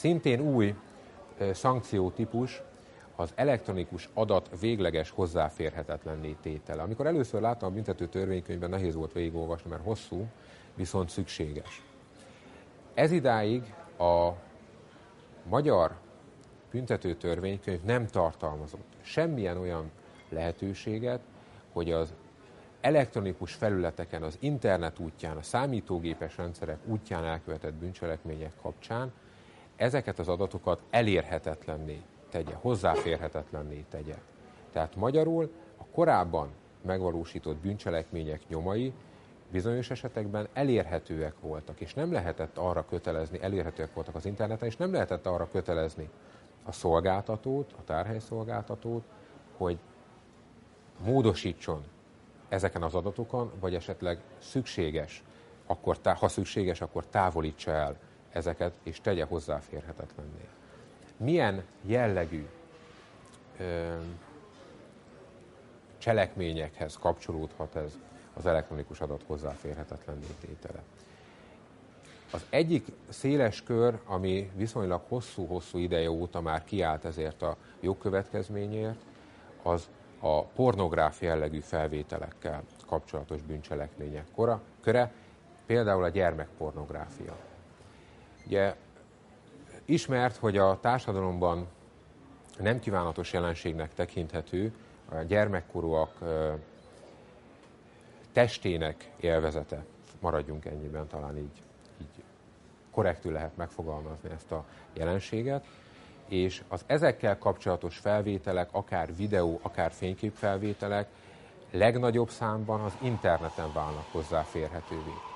Szintén új szankciótípus az elektronikus adat végleges hozzáférhetetlenné tétele. Amikor először láttam a büntető törvénykönyvben, nehéz volt végigolvasni, mert hosszú, viszont szükséges. Ez idáig a magyar büntető törvénykönyv nem tartalmazott semmilyen olyan lehetőséget, hogy az elektronikus felületeken, az internet útján, a számítógépes rendszerek útján elkövetett bűncselekmények kapcsán ezeket az adatokat elérhetetlenné tegye, hozzáférhetetlenné tegye. Tehát magyarul a korábban megvalósított bűncselekmények nyomai bizonyos esetekben elérhetőek voltak, és nem lehetett arra kötelezni, elérhetőek voltak az interneten, és nem lehetett arra kötelezni a szolgáltatót, a tárhelyszolgáltatót, hogy módosítson ezeken az adatokon, vagy esetleg szükséges, ha szükséges, akkor távolítsa el ezeket, és tegye hozzáférhetetlenné. Milyen jellegű cselekményekhez kapcsolódhat ez az elektronikus adat hozzáférhetetlenné tétele? Az egyik széles kör, ami viszonylag hosszú-hosszú ideje óta már kiállt ezért a jogkövetkezményért, az a pornográfia jellegű felvételekkel kapcsolatos bűncselekmények köre, például a gyermekpornográfia. Ugye ismert, hogy a társadalomban nem kívánatos jelenségnek tekinthető a gyermekkorúak testének élvezete. Maradjunk ennyiben, talán így korrektül lehet megfogalmazni ezt a jelenséget, és az ezekkel kapcsolatos felvételek, akár videó, akár fényképfelvételek legnagyobb számban az interneten válnak hozzáférhetővé.